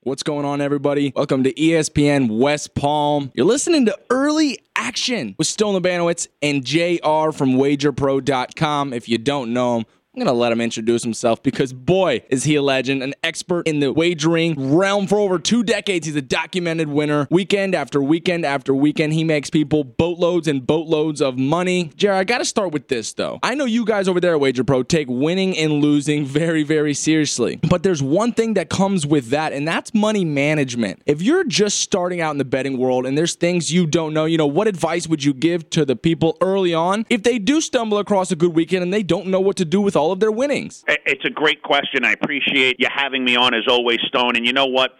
What's going on, everybody? Welcome to ESPN West Palm. You're listening to Early Action with Stone Labanowitz and JR from WagerPro.com. If you don't know him, I'm going to let him introduce himself because, boy, is he a legend, an expert in the wagering realm for over 2 decades. He's a documented winner. Weekend after weekend after weekend, he makes people boatloads and boatloads of money. Jared, I got to start with this, though. I know you guys over there at Wager Pro take winning and losing very, very seriously. But there's one thing that comes with that, and that's money management. If you're just starting out in the betting world and there's things you don't know, what advice would you give to the people early on if they do stumble across a good weekend and they don't know what to do with all of their winnings? It's a great question. I appreciate you having me on as always, Stone. And you know what?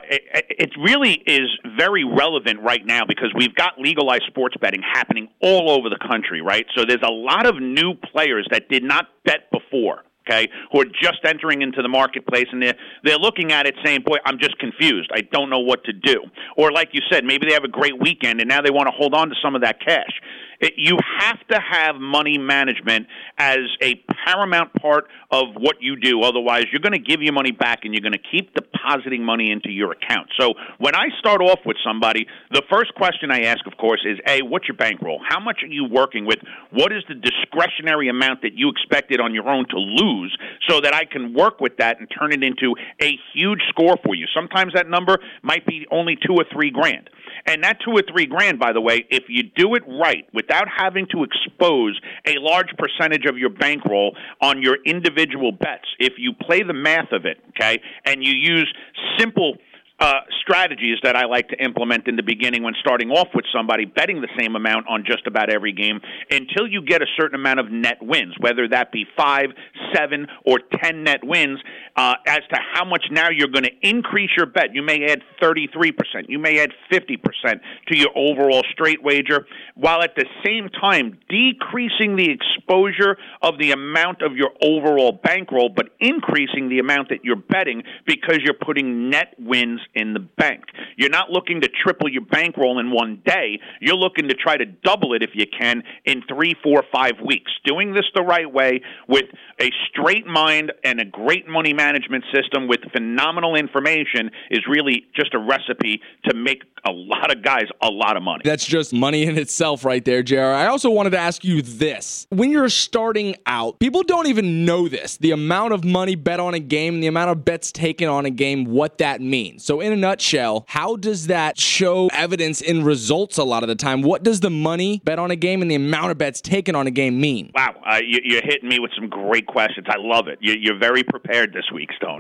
It really is very relevant right now because we've got legalized sports betting happening all over the country, right? So there's a lot of new players that did not bet before. Okay, who are just entering into the marketplace, and they're looking at it saying, boy, I'm just confused. I don't know what to do. Or like you said, maybe they have a great weekend, and now they want to hold on to some of that cash. You have to have money management as a paramount part of what you do. Otherwise, you're going to give your money back, and you're going to keep depositing money into your account. So when I start off with somebody, the first question I ask, of course, is, A, what's your bankroll? How much are you working with? What is the discretionary amount that you expected on your own to lose so that I can work with that and turn it into a huge score for you? Sometimes that number might be only $2 or $3 grand. And that $2 or $3 grand, by the way, if you do it right, without having to expose a large percentage of your bankroll on your individual bets, if you play the math of it, okay, and you use simple strategies that I like to implement in the beginning when starting off with somebody, betting the same amount on just about every game until you get a certain amount of net wins, whether that be 5, 7, or 10 net wins, as to how much now you're going to increase your bet. You may add 33%. You may add 50% to your overall straight wager, while at the same time decreasing the exposure of the amount of your overall bankroll, but increasing the amount that you're betting because you're putting net wins in the bank. You're not looking to triple your bankroll in one day. You're looking to try to double it if you can in 3, 4, 5 weeks. Doing this the right way with a straight mind and a great money management system with phenomenal information is really just a recipe to make a lot of guys a lot of money. That's just money in itself right there, JR. I also wanted to ask you this. When you're starting out, people don't even know this, the amount of money bet on a game, the amount of bets taken on a game, what that means. So in a nutshell, how does that show evidence in results a lot of the time? What does the money bet on a game and the amount of bets taken on a game mean? Wow, you're hitting me with some great questions. I love it. You're very prepared this week, Stone.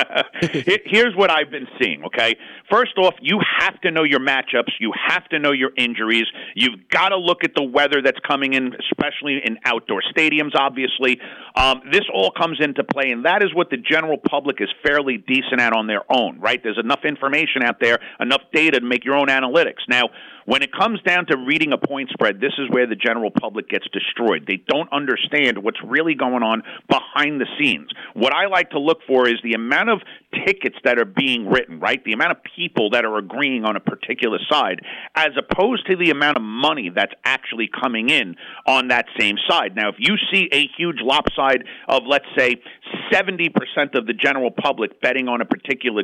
Here's what I've been seeing, okay? First off, you have to know your matchups. You have to know your injuries. You've got to look at the weather that's coming in, especially in outdoor stadiums, obviously. This all comes into play, and that is what the general public is fairly decent at on their own, right? There's enough information out there, enough data to make your own analytics. Now, when it comes down to reading a point spread, this is where the general public gets destroyed. They don't understand what's really going on behind the scenes. What I like to look for is the amount of tickets that are being written, right? The amount of people that are agreeing on a particular side, as opposed to the amount of money that's actually coming in on that same side. Now, if you see a huge lopside of, let's say, 70% of the general public betting on a particular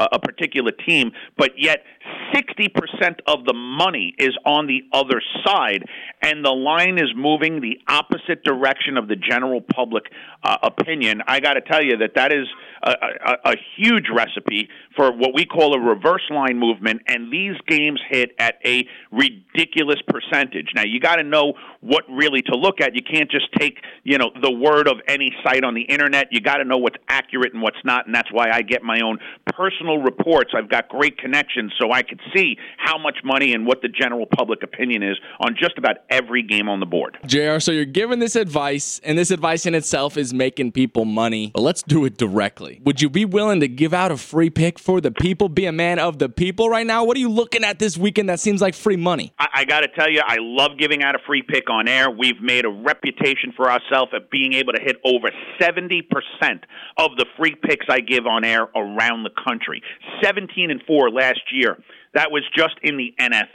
team, but yet 60% of the money is on the other side, and the line is moving the opposite direction of the general public opinion, I got to tell you that is a huge recipe for what we call a reverse line movement, and these games hit at a ridiculous percentage. Now, you got to know what really to look at. You can't just take, the word of any site on the internet. You got to know what's accurate and what's not, and that's why I get my own personal reports. I've got great connections so I could see how much money and what the general public opinion is on just about every game on the board. JR, so you're giving this advice, and this advice in itself is making people money, but let's do it directly. Would you be willing to give out a free pick for the people, be a man of the people right now? What are you looking at this weekend that seems like free money? I got to tell you, I love giving out a free pick on air. We've made a reputation for ourselves of being able to hit over 70% of the free picks I give on air around the country. 17-4 last year. That was just in the NFL.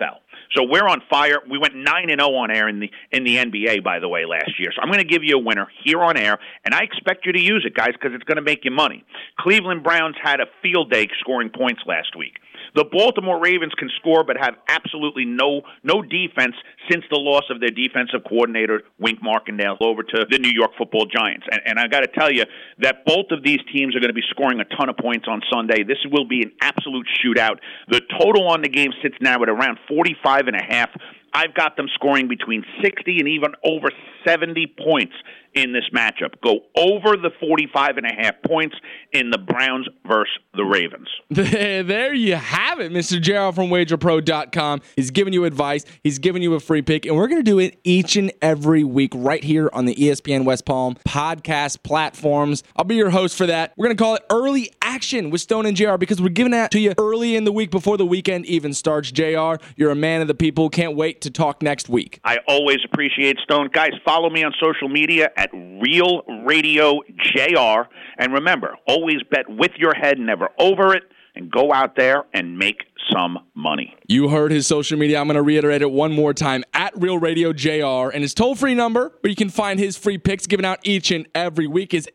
So we're on fire. We went 9-0 on air in the NBA, by the way, last year. So I'm going to give you a winner here on air, and I expect you to use it, guys, because it's going to make you money. Cleveland Browns had a field day scoring points last week. The Baltimore Ravens can score but have absolutely no defense since the loss of their defensive coordinator, Wink Martindale, over to the New York Football Giants. And I got to tell you that both of these teams are going to be scoring a ton of points on Sunday. This will be an absolute shootout. The total on the game sits now at around 45.5. I've got them scoring between 60 and even over 70 points in this matchup. Go over the 45.5 points in the Browns versus the Ravens. There you have it, Mr. JR from WagerPro.com. He's giving you advice. He's giving you a free pick, and we're going to do it each and every week right here on the ESPN West Palm podcast platforms. I'll be your host for that. We're going to call it Early Action with Stone and JR because we're giving that to you early in the week before the weekend even starts. JR, you're a man of the people. Can't wait to talk next week. I always appreciate Stone. Guys, follow me on social media at Real Radio JR. And remember, always bet with your head, never over it, and go out there and make some money. You heard his social media. I'm going to reiterate it one more time, at Real Radio JR. And his toll-free number, where you can find his free picks given out each and every week, is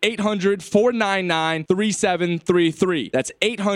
800-499-3733. That's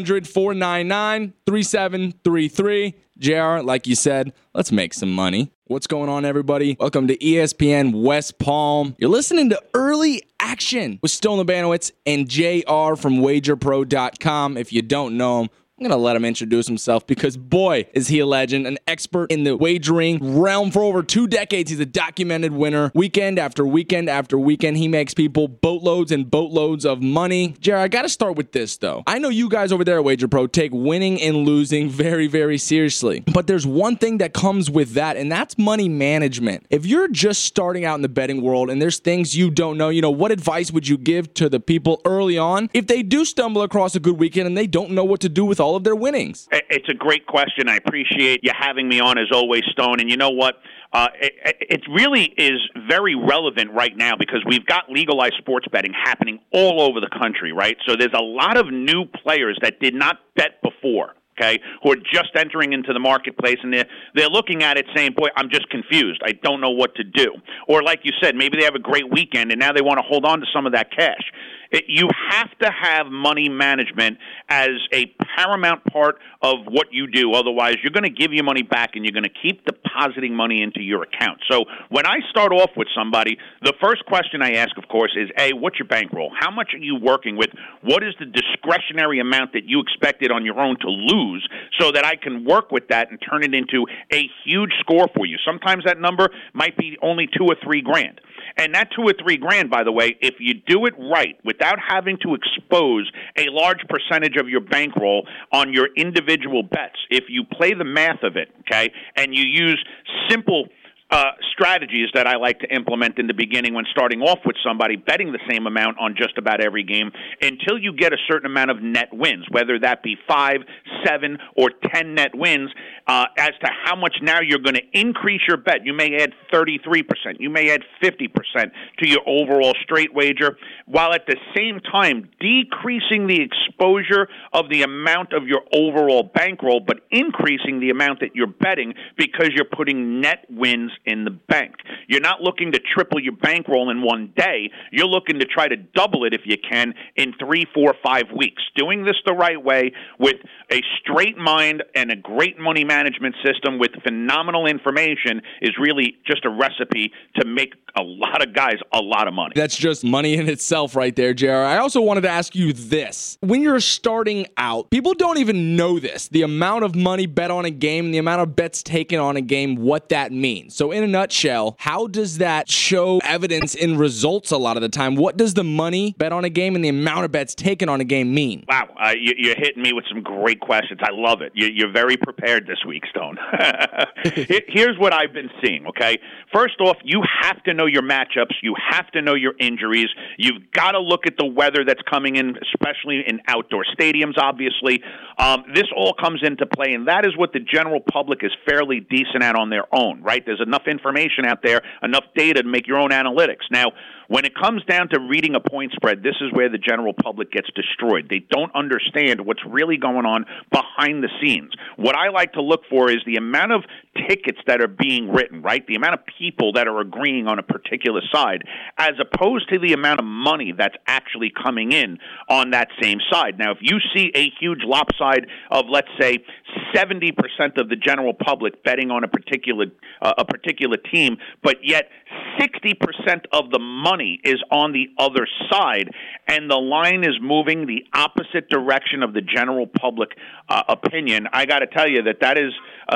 800-499-3733. JR, like you said, let's make some money. What's going on, everybody? Welcome to ESPN West Palm. You're listening to Early Action with Stone Labanowitz and JR from WagerPro.com. If you don't know him, I'm going to let him introduce himself because, boy, is he a legend, an expert in the wagering realm for over 2 decades. He's a documented winner. Weekend after weekend after weekend, he makes people boatloads and boatloads of money. Jared, I got to start with this, though. I know you guys over there at Wager Pro take winning and losing very, very seriously. But there's one thing that comes with that, and that's money management. If you're just starting out in the betting world and there's things you don't know, what advice would you give to the people early on if they do stumble across a good weekend and they don't know what to do with all of their winnings? It's a great question. I appreciate you having me on as always, Stone. And you know what? It really is very relevant right now because we've got legalized sports betting happening all over the country, right? So there's a lot of new players that did not bet before. Okay, who are just entering into the marketplace, and they're looking at it saying, boy, I'm just confused. I don't know what to do. Or like you said, maybe they have a great weekend, and now they want to hold on to some of that cash. You have to have money management as a paramount part of what you do. Otherwise, you're going to give your money back, and you're going to keep depositing money into your account. So when I start off with somebody, the first question I ask, of course, is, A, what's your bankroll? How much are you working with? What is the discretionary amount that you expected on your own to lose so that I can work with that and turn it into a huge score for you? Sometimes that number might be only $2 or $3 grand. And that $2 or $3 grand, by the way, if you do it right, without having to expose a large percentage of your bankroll on your individual bets, if you play the math of it, okay, and you use simple strategies that I like to implement in the beginning when starting off with somebody, betting the same amount on just about every game until you get a certain amount of net wins, whether that be 5, 7, or 10 net wins, as to how much now you're going to increase your bet. You may add 33%. You may add 50% to your overall straight wager, while at the same time decreasing the exposure of the amount of your overall bankroll, but increasing the amount that you're betting because you're putting net wins in the bank. You're not looking to triple your bankroll in one day. You're looking to try to double it if you can in 3, 4, 5 weeks. Doing this the right way with a straight mind and a great money management system with phenomenal information is really just a recipe to make a lot of guys a lot of money. That's just money in itself right there, JR. I also wanted to ask you this. When you're starting out, people don't even know this, the amount of money bet on a game, the amount of bets taken on a game, what that means. So in a nutshell, how does that show evidence in results a lot of the time? What does the money bet on a game and the amount of bets taken on a game mean? Wow, you're hitting me with some great questions. I love it. You're very prepared this week, Stone. Here's what I've been seeing, okay? First off, you have to know your matchups. You have to know your injuries. You've got to look at the weather that's coming in, especially in outdoor stadiums, obviously. This all comes into play, and that is what the general public is fairly decent at on their own, right? There's enough information out there, enough data to make your own analytics. Now, when it comes down to reading a point spread, this is where the general public gets destroyed. They don't understand what's really going on behind the scenes. What I like to look for is the amount of tickets that are being written, right? The amount of people that are agreeing on a particular side, as opposed to the amount of money that's actually coming in on that same side. Now, if you see a huge lopside of, let's say, 70% of the general public betting on a particular team, but yet 60% of the money is on the other side, and the line is moving the opposite direction of the general public opinion, I got to tell you that is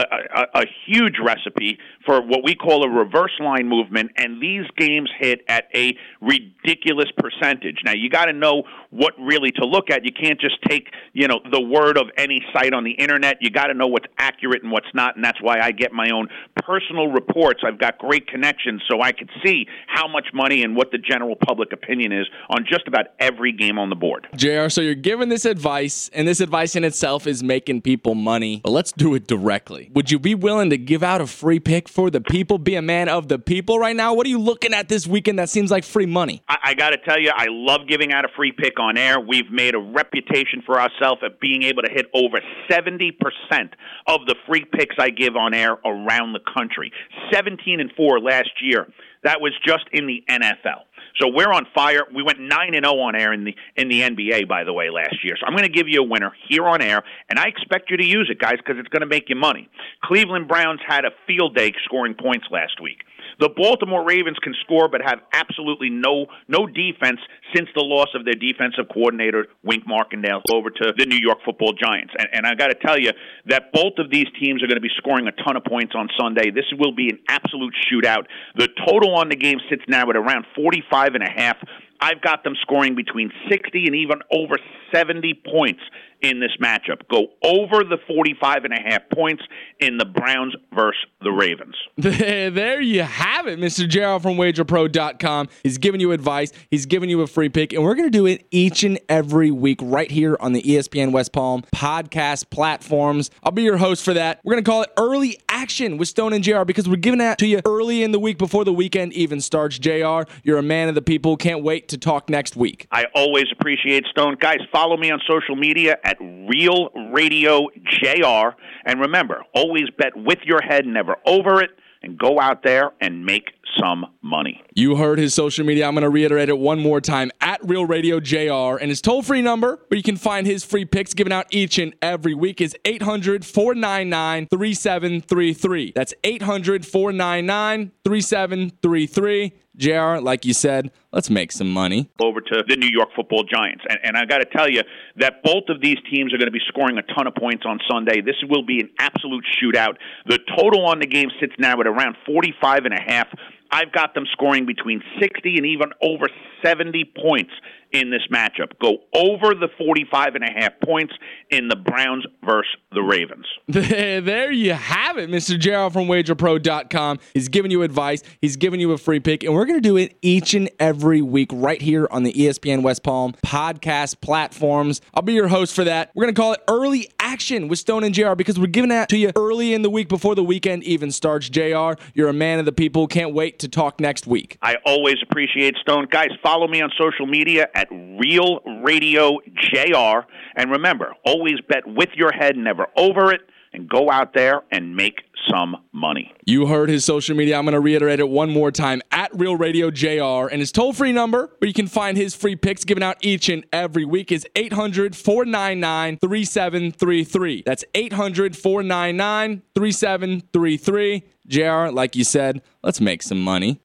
a huge recipe for what we call a reverse line movement, and these games hit at a ridiculous percentage. Now, you got to know what really to look at. You can't just take, the word of any site on the internet. You got to know what's accurate and what's not, and that's why I get my own personal reports. I've got great connections, so I can see how much money and what the general public opinion is on just about every game on the board. JR, so you're giving this advice, and this advice in itself is making people money, but let's do it directly. Would you be willing to give out a free pick for the people, be a man of the people right now? What are you looking at this weekend that seems like free money? I got to tell you, I love giving out a free pick on air. We've made a reputation for ourselves of being able to hit over 70% of the free picks I give on air around the country. 17-4 last year. That was just in the NFL. So we're on fire. We went 9-0 on air in the NBA, by the way, last year. So I'm going to give you a winner here on air, and I expect you to use it, guys, because it's going to make you money. Cleveland Browns had a field day scoring points last week. The Baltimore Ravens can score but have absolutely no defense since the loss of their defensive coordinator, Wink Martindale, over to the New York Football Giants. And I got to tell you that both of these teams are going to be scoring a ton of points on Sunday. This will be an absolute shootout. The total on the game sits now at around 45.5. I've got them scoring between 60 and even over 70 points in this matchup. Go over the 45.5 points in the Browns versus the Ravens. There you have it, Mr. Gerald from WagerPro.com. He's giving you advice. He's giving you a free pick, and we're going to do it each and every week right here on the ESPN West Palm podcast platforms. I'll be your host for that. We're going to call it Early Action with Stone and JR because we're giving that to you early in the week before the weekend even starts. JR, you're a man of the people. Can't wait to talk next week. I always appreciate Stone. Guys, follow me on social media at Real Radio JR. And remember, always bet with your head, never over it, and go out there and make some money. You heard his social media. I'm going to reiterate it one more time, at Real Radio JR. And his toll-free number, where you can find his free picks given out each and every week, is 800-499-3733. That's 800-499-3733. JR, like you said, let's make some money. Over to the New York Football Giants. And I got to tell you that both of these teams are going to be scoring a ton of points on Sunday. This will be an absolute shootout. The total on the game sits now at around 45.5. I've got them scoring between 60 and even over 70 points in this matchup. Go over the 45.5 points in the Browns versus the Ravens. There you have it, Mr. Gerald from WagerPro.com. He's giving you advice. He's giving you a free pick, and we're going to do it each and every week right here on the ESPN West Palm podcast platforms. I'll be your host for that. We're going to call it Early Action with Stone and JR because we're giving that to you early in the week before the weekend even starts. JR, you're a man of the people. Can't wait to talk next week. I always appreciate Stone. Guys, follow me on social media at Real Radio JR. And remember, always bet with your head, never over it, and go out there and make some money. You heard his social media. I'm going to reiterate it one more time, at Real Radio JR. And his toll-free number, where you can find his free picks given out each and every week, is 800-499-3733. That's 800-499-3733. JR, like you said, let's make some money.